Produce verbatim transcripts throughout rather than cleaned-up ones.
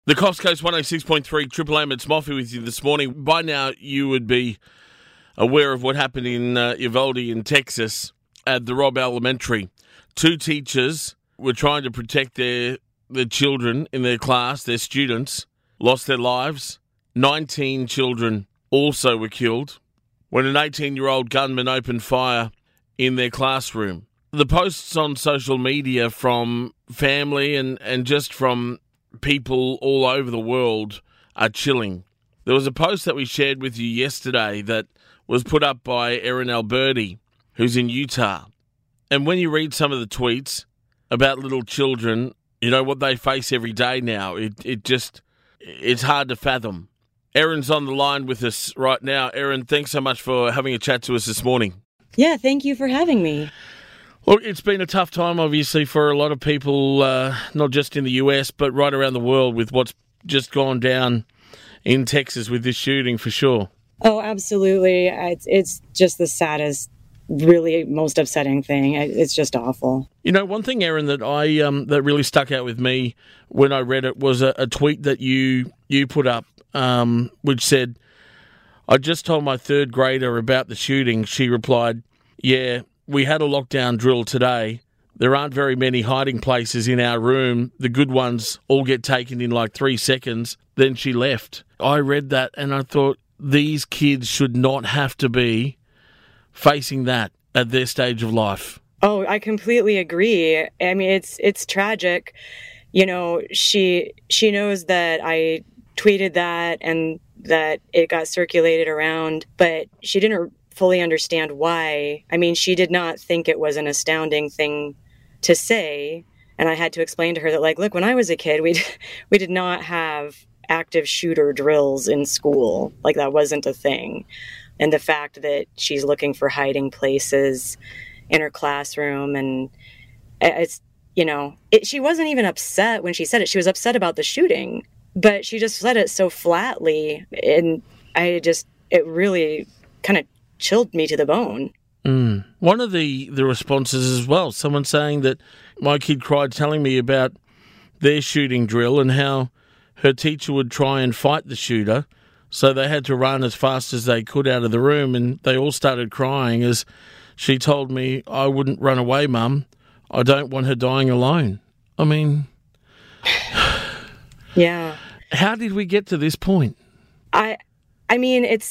The Coast Coast one oh six point three Triple M, it's Moffy with you this morning. By now, you would be aware of what happened in uh, Uvalde in Texas at the Robb Elementary. Two teachers were trying to protect their, their children in their class, their students, lost their lives. nineteen children also were killed when an eighteen-year-old gunman opened fire in their classroom. The posts on social media from family and, and just from people all over the world are chilling. There was a post that we shared with you yesterday that was put up by Erin Alberti, who's in Utah. And when you read some of the tweets about little children, you know, what they face every day now, it, it just, it's hard to fathom. Erin's on the line with us right now. Erin, thanks so much for having a chat to us this morning. Yeah, thank you for having me. Look, it's been a tough time, obviously, for a lot of people, uh, not just in the U S, but right around the world with what's just gone down in Texas with this shooting, for sure. Oh, absolutely. It's, it's just the saddest, really most upsetting thing. It's just awful. You know, one thing, Erin, that I um, that really stuck out with me when I read it was a, a tweet that you you put up, um, which said, "I just told my third grader about the shooting." She replied, "Yeah, we had a lockdown drill today. There aren't very many hiding places in our room. The good ones all get taken in like three seconds. Then she left." I read that and I thought, these kids should not have to be facing that at their stage of life. Oh, I completely agree. I mean, it's it's tragic. You know, she she knows that I tweeted that and that it got circulated around, but she didn't fully understand why. I mean, she did not think it was an astounding thing to say. And I had to explain to her that, like, look, when I was a kid, we we did not have active shooter drills in school. Like, that wasn't a thing. And the fact that she's looking for hiding places in her classroom, and it's, you know, it, she wasn't even upset when she said it. She was upset about the shooting, but she just said it so flatly. And I just, it really kind of chilled me to the bone. Mm. One of the, the responses as well, someone saying that my kid cried telling me about their shooting drill and how her teacher would try and fight the shooter, so they had to run as fast as they could out of the room, and they all started crying as she told me, "I wouldn't run away, Mum. I don't want her dying alone." I mean... yeah. How did we get to this point? I... I mean, it's,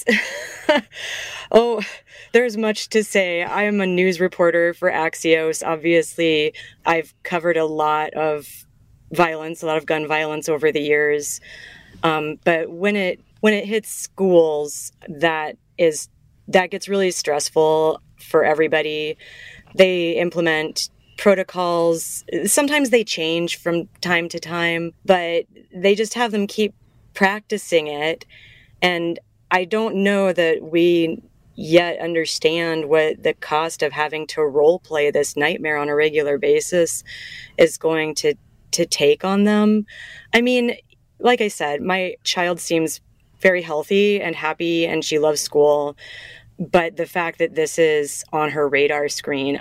oh, there's much to say. I am a news reporter for Axios. Obviously, I've covered a lot of violence, a lot of gun violence over the years. Um, but when it when it hits schools, that is that gets really stressful for everybody. They implement protocols. Sometimes they change from time to time, but they just have them keep practicing it. And I don't know that we yet understand what the cost of having to role play this nightmare on a regular basis is going to, to take on them. I mean, like I said, my child seems very healthy and happy, and she loves school. But the fact that this is on her radar screen,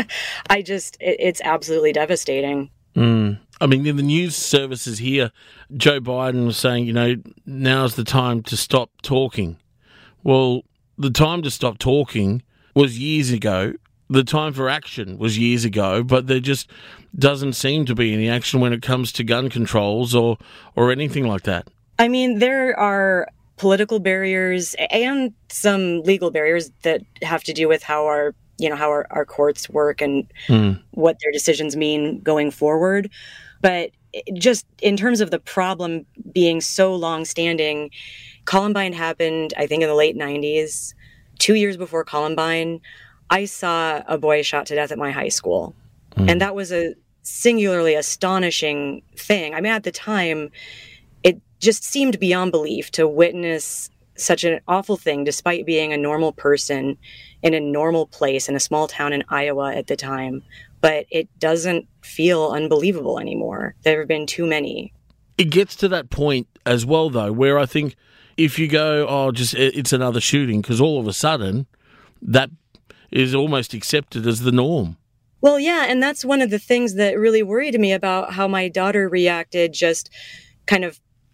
I just, it, it's absolutely devastating. Mm. I mean, in the news services here, Joe Biden was saying, you know, now's the time to stop talking. Well, the time to stop talking was years ago. The time for action was years ago, but there just doesn't seem to be any action when it comes to gun controls or, or anything like that. I mean, there are political barriers and some legal barriers that have to do with how our you know, how our, our courts work and mm. what their decisions mean going forward. But just in terms of the problem being so long-standing, Columbine happened, I think, in the late nineties. Two years before Columbine, I saw a boy shot to death at my high school. Mm. And that was a singularly astonishing thing. I mean, at the time, it just seemed beyond belief to witness such an awful thing, despite being a normal person in a normal place in a small town in Iowa at the time. But it doesn't feel unbelievable anymore. There have been too many. It gets to that point as well, though, where I think if you go, oh, just it's another shooting, because all of a sudden that is almost accepted as the norm. Well, yeah, and that's one of the things that really worried me about how my daughter reacted just kind of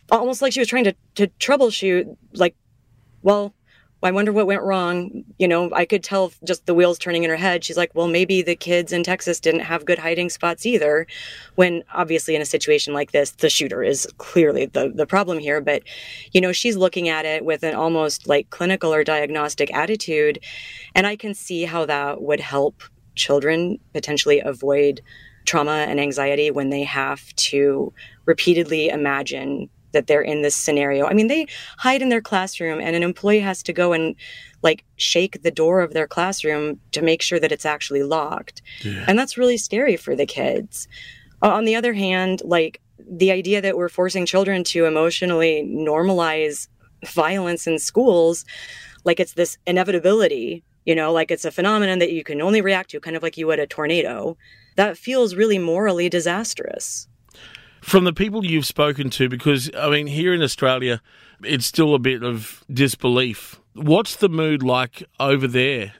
almost like she was trying to, to troubleshoot, like, well, I wonder what went wrong. You know, I could tell just the wheels turning in her head. She's like, well, maybe the kids in Texas didn't have good hiding spots either. When obviously in a situation like this, the shooter is clearly the, the problem here. But, you know, she's looking at it with an almost like clinical or diagnostic attitude. And I can see how that would help children potentially avoid trauma and anxiety when they have to repeatedly imagine that they're in this scenario. I mean, they hide in their classroom and an employee has to go and like shake the door of their classroom to make sure that it's actually locked. Yeah. And that's really scary for the kids. Uh, on the other hand, like the idea that we're forcing children to emotionally normalize violence in schools, like it's this inevitability, you know, like it's a phenomenon that you can only react to kind of like you would a tornado, that feels really morally disastrous. From the people you've spoken to, because, I mean, here in Australia, it's still a bit of disbelief. What's the mood like over there?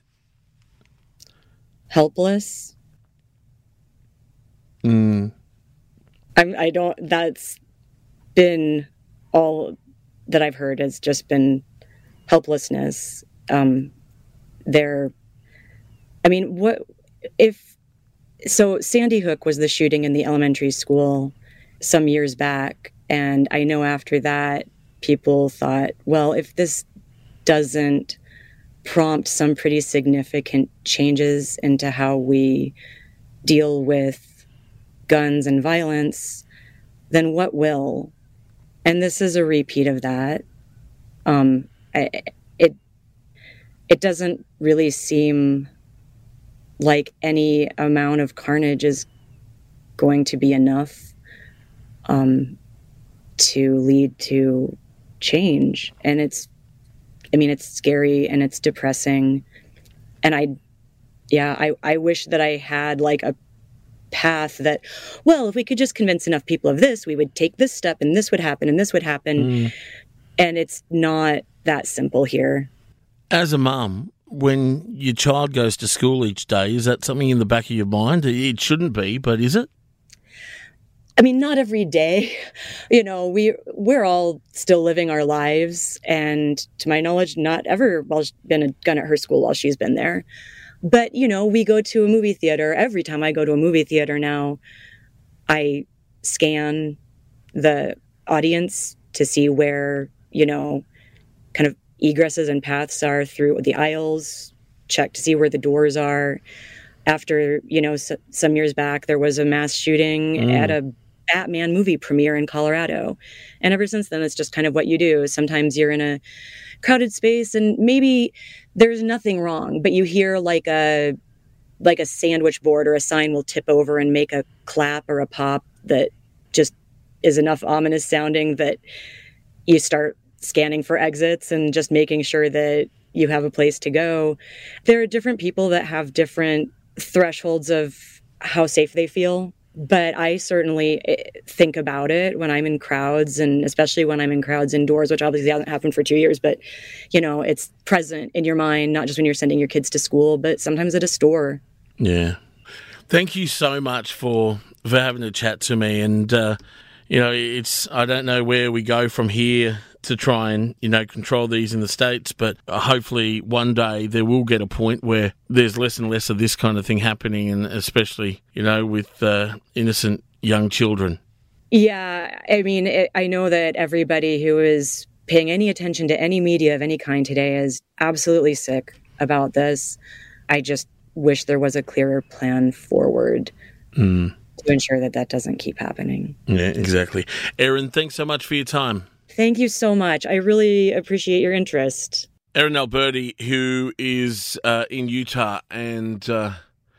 Helpless. Mm. I'm, I don't, that's been all that I've heard has just been helplessness. Um, they're, I mean, what, if, so Sandy Hook was the shooting in the elementary school some years back. And I know after that, people thought, well, if this doesn't prompt some pretty significant changes into how we deal with guns and violence, then what will? And this is a repeat of that. Um, it, it doesn't really seem like any amount of carnage is going to be enough Um, to lead to change. And it's, I mean, it's scary and it's depressing. And I, yeah, I, I wish that I had like a path that, well, if we could just convince enough people of this, we would take this step and this would happen and this would happen. Mm. And it's not that simple here. As a mum, when your child goes to school each day, is that something in the back of your mind? It shouldn't be, but is it? I mean, not every day. You know, we, we're all still living our lives. And to my knowledge, not ever well, been a gun at her school while she's been there. But, you know, we go to a movie theater. Every time I go to a movie theater now, I scan the audience to see where, you know, kind of egresses and paths are through the aisles, check to see where the doors are. After, you know, so, some years back, there was a mass shooting mm. at a Batman movie premiere in Colorado. And ever since then, it's just kind of what you do. Sometimes you're in a crowded space and maybe there's nothing wrong, but you hear like a like a sandwich board or a sign will tip over and make a clap or a pop that just is enough ominous sounding that you start scanning for exits and just making sure that you have a place to go. There are different people that have different thresholds of how safe they feel. But I certainly think about it when I'm in crowds, and especially when I'm in crowds indoors, which obviously hasn't happened for two years. But, you know, it's present in your mind, not just when you're sending your kids to school, but sometimes at a store. Yeah. Thank you so much for, for having a chat to me. And, uh, you know, it's I don't know where we go from here to try and, you know, control these in the States, but hopefully one day there will get a point where there's less and less of this kind of thing happening, and especially, you know, with uh, innocent young children. Yeah, I mean, it, I know that everybody who is paying any attention to any media of any kind today is absolutely sick about this. I just wish there was a clearer plan forward mm. to ensure that that doesn't keep happening. Yeah, exactly. Erin, thanks so much for your time. Thank you so much. I really appreciate your interest. Erin Alberti, who is uh, in Utah, and uh,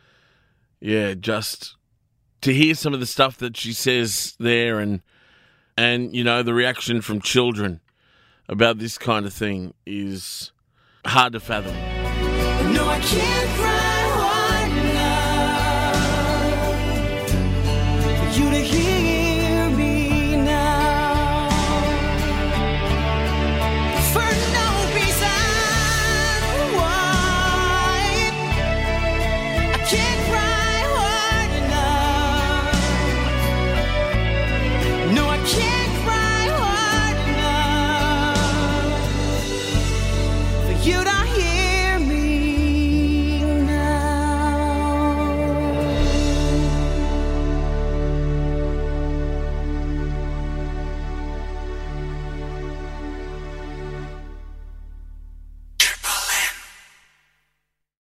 yeah, just to hear some of the stuff that she says there, and and you know the reaction from children about this kind of thing is hard to fathom. No, I can't cry.